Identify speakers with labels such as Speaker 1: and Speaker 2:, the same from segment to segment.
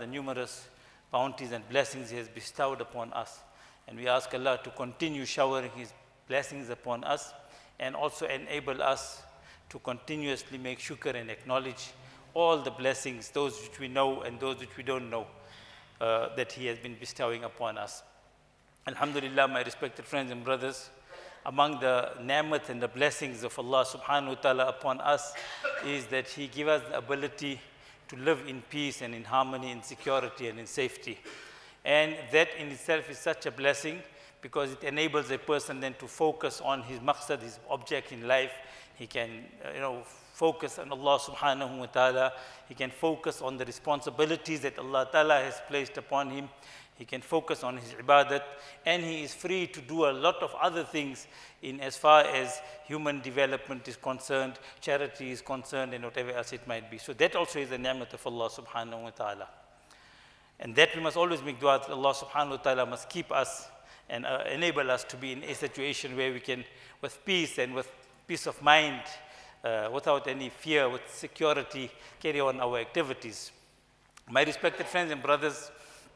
Speaker 1: the numerous bounties and blessings He has bestowed upon us. And we ask Allah to continue showering His blessings upon us and also enable us to continuously make shukr and acknowledge all the blessings, those which we know and those which we don't know, that He has been bestowing upon us. Alhamdulillah, my respected friends and brothers, among the ni'mat and the blessings of Allah subhanahu wa ta'ala upon us is that He gives us the ability to live in peace and in harmony, in security and in safety. And that in itself is such a blessing because it enables a person then to focus on his maqsad, his object in life. He can, focus on Allah subhanahu wa ta'ala. He can focus on the responsibilities that Allah ta'ala has placed upon him. He can focus on his ibadat, and he is free to do a lot of other things in as far as human development is concerned, charity is concerned, and whatever else it might be. So that also is a ni'mat of Allah subhanahu wa ta'ala. And that we must always make dua that Allah subhanahu wa ta'ala must keep us and enable us to be in a situation where we can, with peace and with peace of mind, without any fear, with security, carry on our activities. My respected friends and brothers,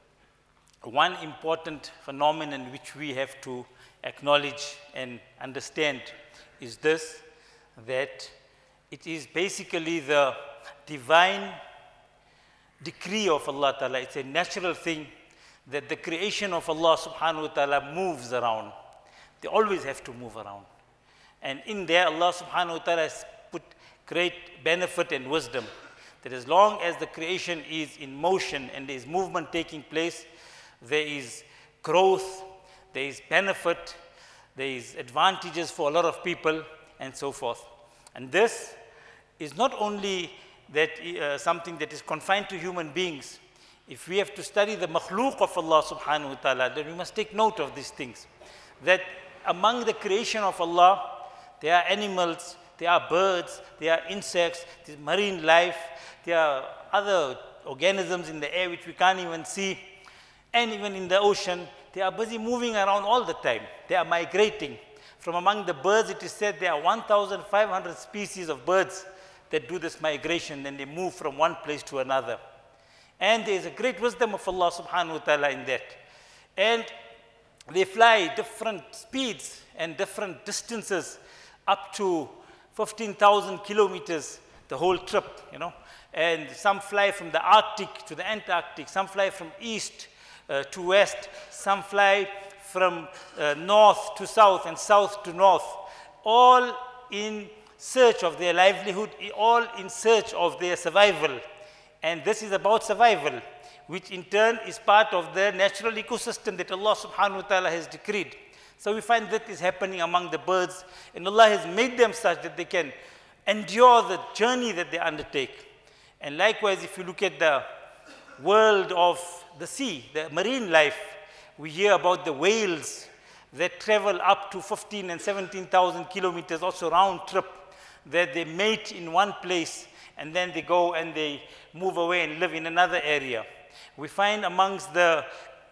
Speaker 1: one important phenomenon which we have to acknowledge and understand is this, that it is basically the divine decree of Allah Ta'ala. It's a natural thing that the creation of Allah subhanahu wa ta'ala moves around. They always have to move around. And in there, Allah subhanahu wa ta'ala has put great benefit and wisdom, that as long as the creation is in motion and there is movement taking place, there is growth, there is benefit, there is advantages for a lot of people, and so forth. And this is not only that something that is confined to human beings. If we have to study the makhlooq of Allah subhanahu wa ta'ala, then we must take note of these things. That among the creation of Allah, there are animals, there are birds, there are insects, there is marine life, there are other organisms in the air which we can't even see. And even in the ocean, they are busy moving around all the time. They are migrating. From among the birds, it is said there are 1,500 species of birds that do this migration, and they move from one place to another. And there is a great wisdom of Allah subhanahu wa ta'ala in that. And they fly different speeds and different distances, up to 15,000 kilometers, the whole trip, And some fly from the Arctic to the Antarctic, some fly from east to west, some fly from north to south and south to north, all in search of their livelihood, all in search of their survival. And this is about survival, which in turn is part of the natural ecosystem that Allah subhanahu wa ta'ala has decreed. So we find that is happening among the birds, and Allah has made them such that they can endure the journey that they undertake. And likewise, if you look at the world of the sea, the marine life, we hear about the whales that travel up to 15 and 17,000 kilometers, also round trip, that they mate in one place and then they go and they move away and live in another area. We find amongst the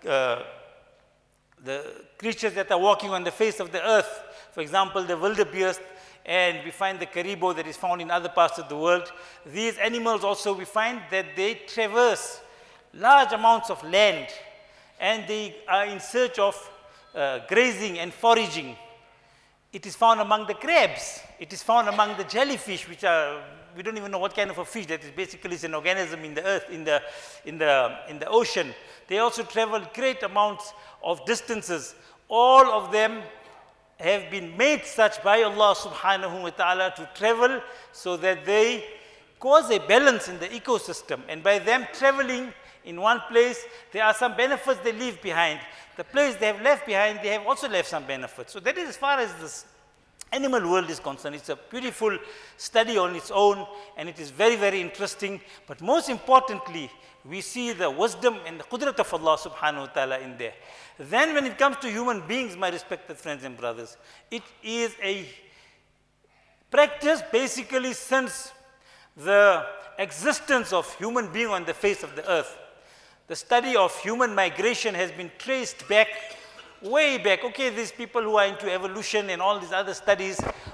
Speaker 1: creatures that are walking on the face of the earth, for example, the wildebeest, and we find the caribou that is found in other parts of the world. These animals also, we find that they traverse large amounts of land, and they are in search of grazing and foraging. It is found among the crabs. It is found among the jellyfish, which are, we don't even know what kind of a fish that is. Basically, it's an organism in the earth, in the ocean. They also travel great amounts of distances. All of them have been made such by Allah subhanahu wa ta'ala to travel so that they cause a balance in the ecosystem. And by them traveling in one place, there are some benefits they leave behind. The place they have left behind, they have also left some benefits. So that is as far as this animal world is concerned. It's a beautiful study on its own, and it is very, very interesting. But most importantly, we see the wisdom and the qudrat of Allah subhanahu wa ta'ala in there. Then when it comes to human beings, my respected friends and brothers, it is a practice basically since the existence of human being on the face of the earth. The study of human migration has been traced back, way back. Okay, these people who are into evolution and all these other studies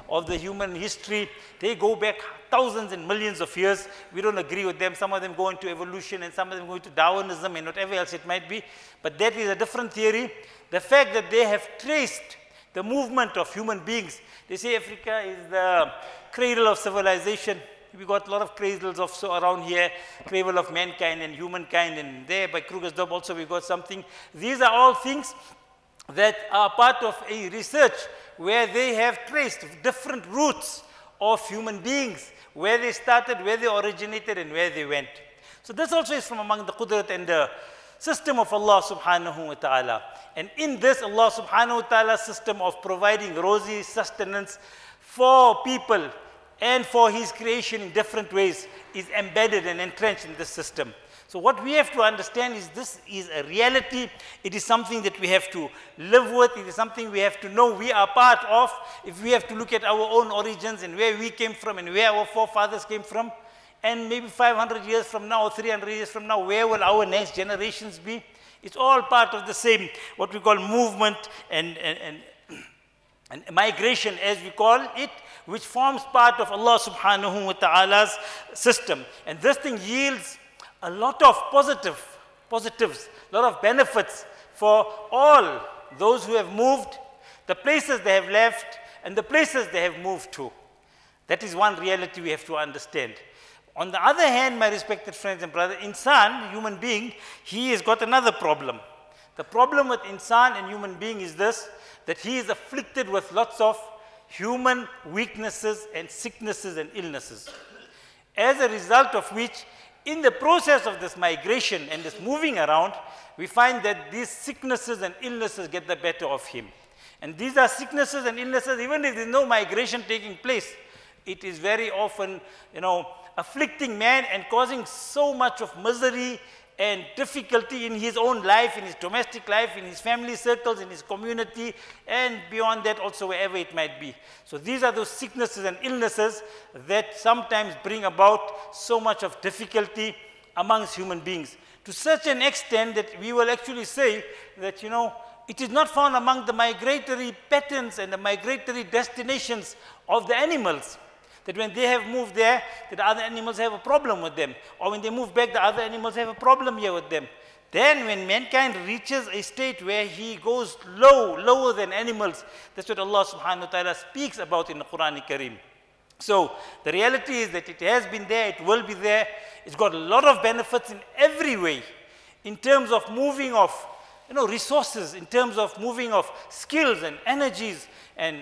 Speaker 1: of the human history. They go back thousands and millions of years. We don't agree with them. Some of them go into evolution and some of them go into Darwinism and whatever else it might be. But that is a different theory. The fact that they have traced the movement of human beings. They say Africa is the cradle of civilization. We got a lot of cradles around here, cradle of mankind and humankind, and there by Krugersdorp also we got something. These are all things that are part of a research where they have traced different roots of human beings, where they started, where they originated, and where they went. So this also is from among the qudrat and the system of Allah subhanahu wa ta'ala. And in this, Allah subhanahu wa ta'ala's system of providing rosy sustenance for people and for His creation in different ways is embedded and entrenched in this system. So what we have to understand is this is a reality. It is something that we have to live with. It is something we have to know we are part of. If we have to look at our own origins and where we came from and where our forefathers came from, and maybe 500 years from now or 300 years from now, where will our next generations be? It's all part of the same, what we call movement and migration, as we call it, which forms part of Allah subhanahu wa ta'ala's system. And this thing yields a lot of positives, a lot of benefits for all those who have moved, the places they have left, and the places they have moved to. That is one reality we have to understand. On the other hand, my respected friends and brothers, insan, human being, he has got another problem. The problem with insan and human being is this, that he is afflicted with lots of human weaknesses and sicknesses and illnesses. As a result of which, in the process of this migration and this moving around, we find that these sicknesses and illnesses get the better of him. And these are sicknesses and illnesses, even if there is no migration taking place, it is very often, afflicting man and causing so much of misery and difficulty in his own life, in his domestic life, in his family circles, in his community, and beyond that also wherever it might be. So these are those sicknesses and illnesses that sometimes bring about so much of difficulty amongst human beings, to such an extent that we will actually say that, it is not found among the migratory patterns and the migratory destinations of the animals, that when they have moved there, that the other animals have a problem with them. Or when they move back, the other animals have a problem here with them. Then when mankind reaches a state where he goes lower than animals, that's what Allah subhanahu wa ta'ala speaks about in the Quran Kareem. So the reality is that it has been there, it will be there. It's got a lot of benefits in every way, in terms of moving of resources, in terms of moving of skills and energies and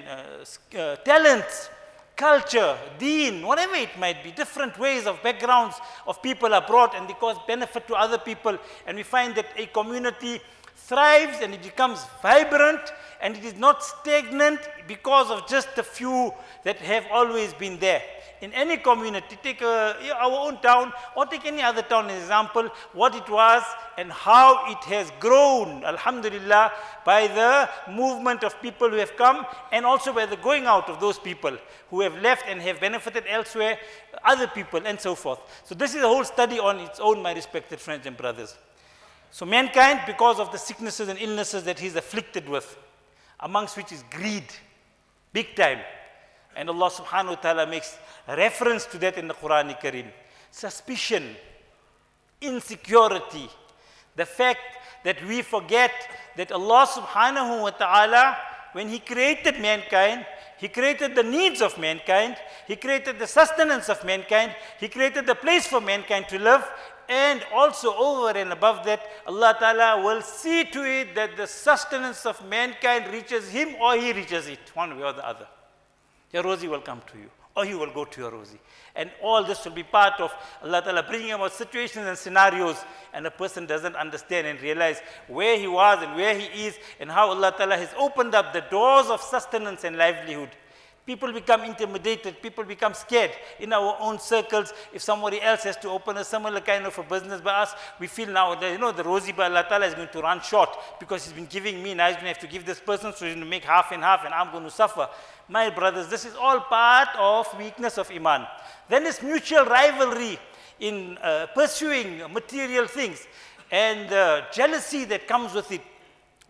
Speaker 1: talents, culture, deen, whatever it might be, different ways of backgrounds of people are brought and they cause benefit to other people. And we find that a community thrives and it becomes vibrant and it is not stagnant because of just the few that have always been there. In any community, take our own town or take any other town as an example, what it was and how it has grown, alhamdulillah, by the movement of people who have come and also by the going out of those people who have left and have benefited elsewhere, other people and so forth. So this is a whole study on its own, my respected friends and brothers. So mankind, because of the sicknesses and illnesses that he is afflicted with, amongst which is greed, big time. And Allah subhanahu wa ta'ala makes reference to that in the Quran Kareem. Suspicion, insecurity, the fact that we forget that Allah subhanahu wa ta'ala, when He created mankind, He created the needs of mankind, He created the sustenance of mankind, He created the place for mankind to live, and also over and above that, Allah ta'ala will see to it that the sustenance of mankind reaches him or he reaches it, one way or the other. Your Rozi will come to you, or you will go to your Rozi. And all this will be part of Allah ta'ala bringing about situations and scenarios, and a person doesn't understand and realize where he was and where he is, and how Allah ta'ala has opened up the doors of sustenance and livelihood. People become intimidated, people become scared in our own circles. If somebody else has to open a similar kind of a business by us, we feel now that, the Rozi by Allah Ta'ala is going to run short because he's been giving me, now he's going to have to give this person, so he's going to make half and half and I'm going to suffer. My brothers, this is all part of weakness of Iman. Then this mutual rivalry in pursuing material things and the jealousy that comes with it.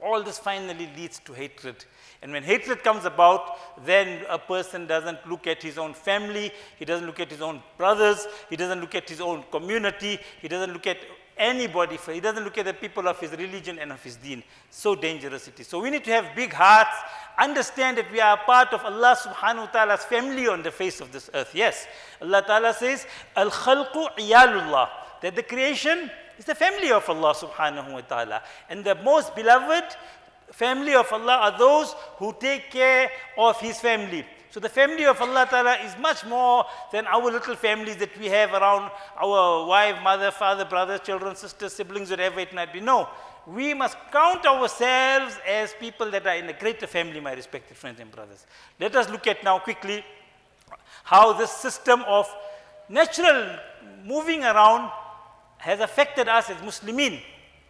Speaker 1: All this finally leads to hatred. And when hatred comes about, then a person doesn't look at his own family, he doesn't look at his own brothers, he doesn't look at his own community, he doesn't look at anybody, he doesn't look at the people of his religion and of his deen. So dangerous it is. So we need to have big hearts, understand that we are part of Allah subhanahu wa ta'ala's family on the face of this earth. Yes, Allah ta'ala says, Al-Khalqu Iyalullah, that the creation is the family of Allah subhanahu wa ta'ala. And the most beloved family of Allah are those who take care of his family. So the family of Allah Ta'ala is much more than our little families that we have around our wife, mother, father, brothers, children, sisters, siblings, whatever it might be. No, we must count ourselves as people that are in a greater family, my respected friends and brothers. Let us look at now quickly how this system of natural moving around has affected us as Muslimin.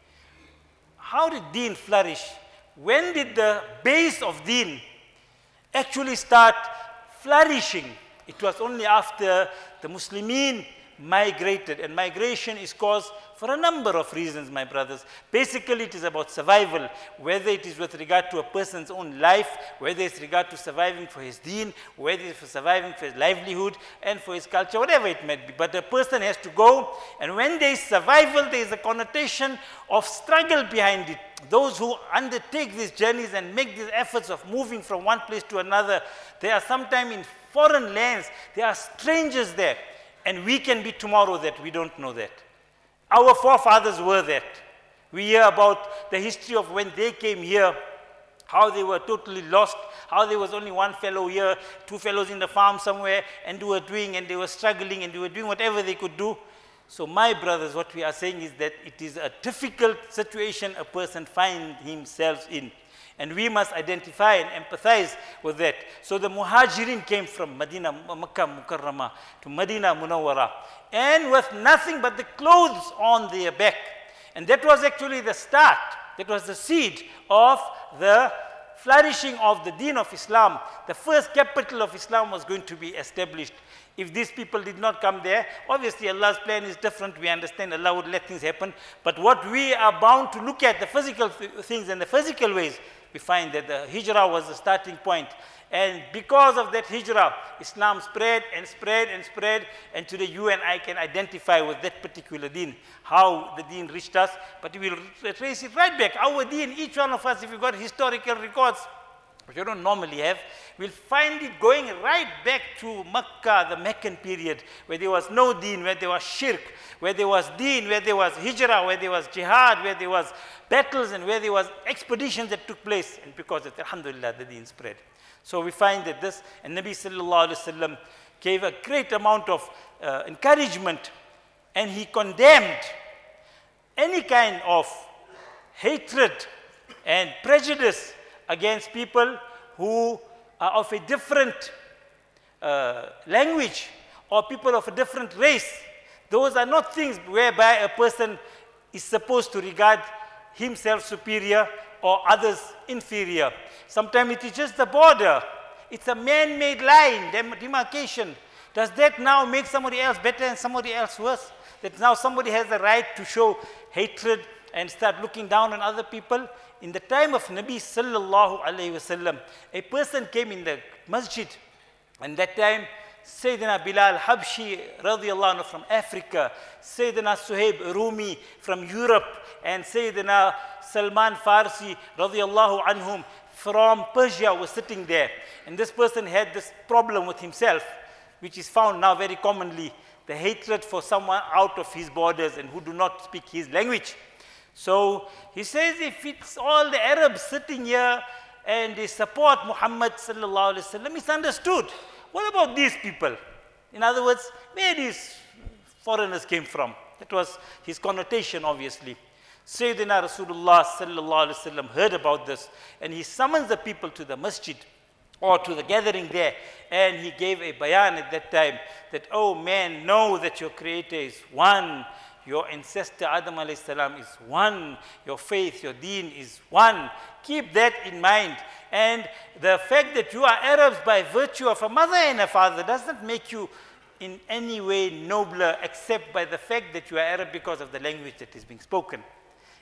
Speaker 1: How did deen flourish? When did the base of deen actually start flourishing? It was only after the Muslimin migrated, and migration is caused for a number of reasons, my brothers. Basically, it is about survival, whether it is with regard to a person's own life, whether it's regard to surviving for his deen, whether it's for surviving for his livelihood and for his culture, whatever it might be. But the person has to go, and when there is survival, there is a connotation of struggle behind it. Those who undertake these journeys and make these efforts of moving from one place to another, they are sometimes in foreign lands, there are strangers there, and we can be tomorrow that we don't know that. Our forefathers were that. We hear about the history of when they came here, how they were totally lost, how there was only one fellow here, two fellows in the farm somewhere, and they were doing, and they were struggling, and they were doing whatever they could do. So my brothers, what we are saying is that it is a difficult situation a person finds himself in. And we must identify and empathize with that. So the Muhajirin came from Medina, Makkah Mukarramah to Medina Munawwara, and with nothing but the clothes on their back. And that was actually the start, that was the seed of the flourishing of the deen of Islam. The first capital of Islam was going to be established. If these people did not come there, obviously Allah's plan is different. We understand Allah would let things happen. But what we are bound to look at, the physical things and the physical ways, we find that the hijrah was the starting point. And because of that hijrah, Islam spread and spread and spread. And today you and I can identify with that particular deen, how the deen reached us. But we will trace it right back. Our deen, each one of us, if you've got historical records, which you don't normally have, we'll find it going right back to Makkah, the Meccan period, where there was no deen, where there was shirk, where there was deen, where there was hijrah, where there was jihad, where there was battles, and where there was expeditions that took place. And because of it, alhamdulillah, the deen spread. So we find that this, and Nabi sallallahu alayhi wa sallam gave a great amount of encouragement, and he condemned any kind of hatred and prejudice against people who are of a different language or people of a different race. Those are not things whereby a person is supposed to regard himself superior or others inferior. Sometimes it is just the border. It's a man-made line, demarcation. Does that now make somebody else better and somebody else worse? That now somebody has the right to show hatred and start looking down on other people? In the time of Nabi sallallahu alayhi wasallam, a person came in the masjid, and that time Sayyidina Bilal Habshi radiallahu anhu from Africa, Sayyidina Suhaib Rumi from Europe, and Sayyidina Salman Farsi radiallahu anhum from Persia was sitting there. And this person had this problem with himself, which is found now very commonly, the hatred for someone out of his borders and who do not speak his language. So he says, if it's all the Arabs sitting here and they support Muhammad sallallahu alaihi wasallam, it's understood. What about these people? In other words, where these foreigners came from? That was his connotation, obviously. Sayyidina Rasulullah sallallahu alaihi wasallam heard about this, and he summons the people to the masjid or to the gathering there, and he gave a bayan at that time that, oh man, know that your creator is one. Your ancestor Adam alayhi salam is one. Your faith, your deen is one. Keep that in mind. And the fact that you are Arabs by virtue of a mother and a father doesn't make you in any way nobler, except by the fact that you are Arab because of the language that is being spoken.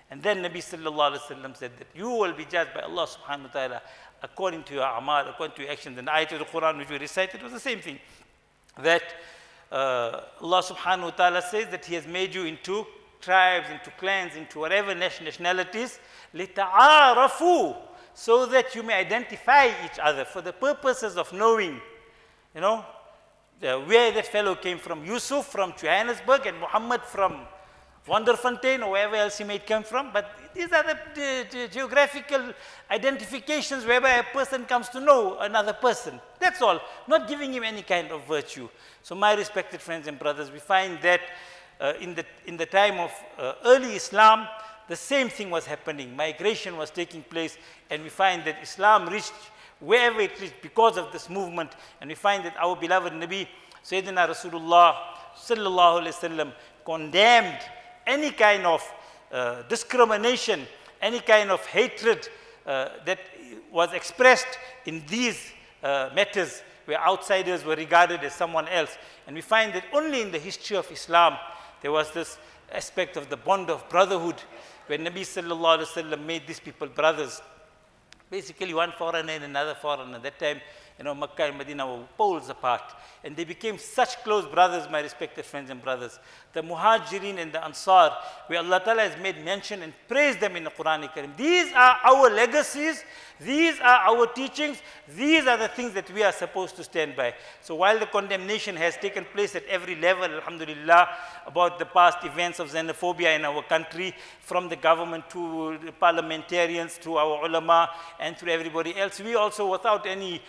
Speaker 1: And then Nabi sallallahu alaihi wasallam said that you will be judged by Allah subhanahu wa ta'ala according to your amal, according to your actions. And the ayat of the Quran which we recited was the same thing. That Allah subhanahu wa ta'ala says that He has made you into tribes, into clans, into whatever nationalities, لِتَعَارَفُوا, so that you may identify each other for the purposes of knowing, you know, where that fellow came from. Yusuf from Johannesburg and Muhammad from Wonderfontein or wherever else he may come from. But these are the geographical identifications whereby a person comes to know another person. That's all, not giving him any kind of virtue. So my respected friends and brothers, we find that in the time of early Islam, the same thing was happening. Migration was taking place, and we find that Islam reached wherever it reached because of this movement. And we find that our beloved Nabi, Sayyidina Rasulullah sallallahu alaihi wasallam, condemned any kind of discrimination, any kind of hatred that was expressed in these matters where outsiders were regarded as someone else. And we find that only in the history of Islam there was this aspect of the bond of brotherhood, where Nabi sallallahu alaihi wasallam made these people brothers. Basically one foreigner and another foreigner. That time, you know, Makkah and Medina were poles apart. And they became such close brothers, my respected friends and brothers. The Muhajirin and the Ansar, where Allah Ta'ala has made mention and praised them in the Quran Karim. These are our legacies. These are our teachings. These are the things that we are supposed to stand by. So while the condemnation has taken place at every level, alhamdulillah, about the past events of xenophobia in our country, from the government to the parliamentarians, to our ulama, and to everybody else, we also, without any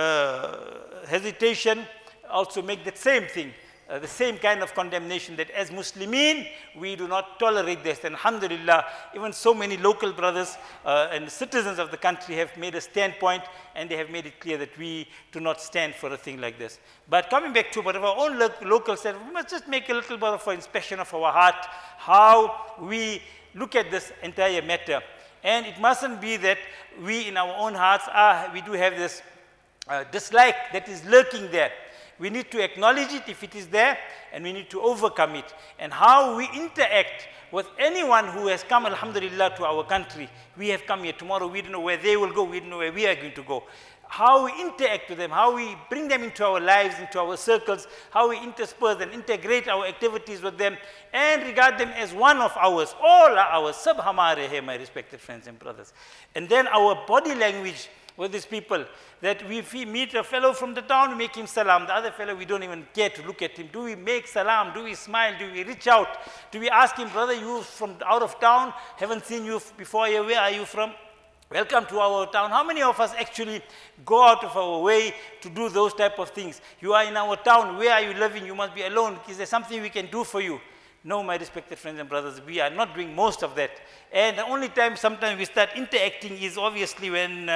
Speaker 1: hesitation, also make that same thing, the same kind of condemnation, that as Muslimin, we do not tolerate this. And alhamdulillah, even so many local brothers and citizens of the country have made a standpoint, and they have made it clear that we do not stand for a thing like this. But coming back to our own local self, we must just make a little bit of an inspection of our heart, how we look at this entire matter. And it mustn't be that we in our own hearts, we do have this dislike that is lurking there. We need to acknowledge it if it is there, and we need to overcome it. And how we interact with anyone who has come, alhamdulillah, to our country. We have come here. Tomorrow we don't know where they will go. We don't know where we are going to go. How we interact with them, how we bring them into our lives, into our circles, how we intersperse and integrate our activities with them, and regard them as one of ours. All are ours. Sab hamare hai, my respected friends and brothers. And then our body language with these people, that if we meet a fellow from the town, we make him salam. The other fellow, we don't even care to look at him. Do we make salam? Do we smile? Do we reach out? Do we ask him, brother, you from out of town? Haven't seen you before here. Where are you from? Welcome to our town. How many of us actually go out of our way to do those type of things? You are in our town. Where are you living? You must be alone. Is there something we can do for you? No, my respected friends and brothers, we are not doing most of that. And the only time sometimes we start interacting is obviously when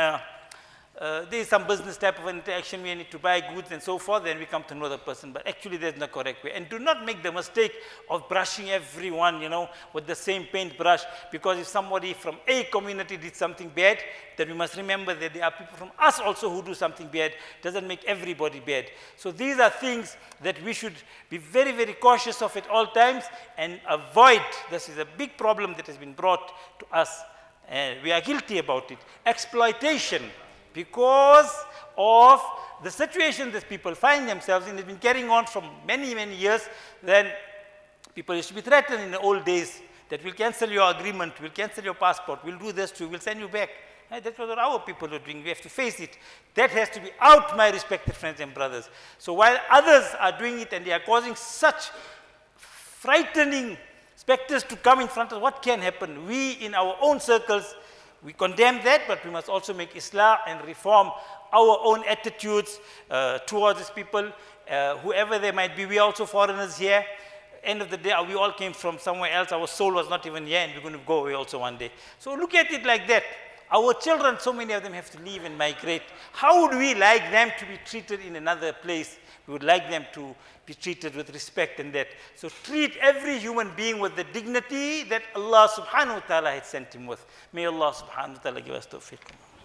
Speaker 1: there is some business type of interaction, we need to buy goods and so forth, then we come to know the person. But actually there's no correct way. And do not make the mistake of brushing everyone, you know, with the same paintbrush, because if somebody from a community did something bad, then we must remember that there are people from us also who do something bad. Doesn't make everybody bad. So these are things that we should be very, very cautious of at all times and avoid. This is a big problem that has been brought to us. We are guilty about it. Exploitation. Because of the situation that people find themselves in, it's been carrying on from many, many years. Then people used to be threatened in the old days that we'll cancel your agreement, we'll cancel your passport, we'll do this to you, we'll send you back. That's what our people are doing. We have to face it. That has to be out, my respected friends and brothers. So while others are doing it and they are causing such frightening specters to come in front of what can happen, we in our own circles, we condemn that, but we must also make Islah and reform our own attitudes towards these people, whoever they might be. We are also foreigners here. End of the day, we all came from somewhere else. Our soul was not even here, and we're going to go away also one day. So look at it like that. Our children, so many of them have to leave and migrate. How would we like them to be treated in another place? We would like them to be treated with respect and that. So treat every human being with the dignity that Allah subhanahu wa ta'ala had sent him with. May Allah subhanahu wa ta'ala give us tawfiq.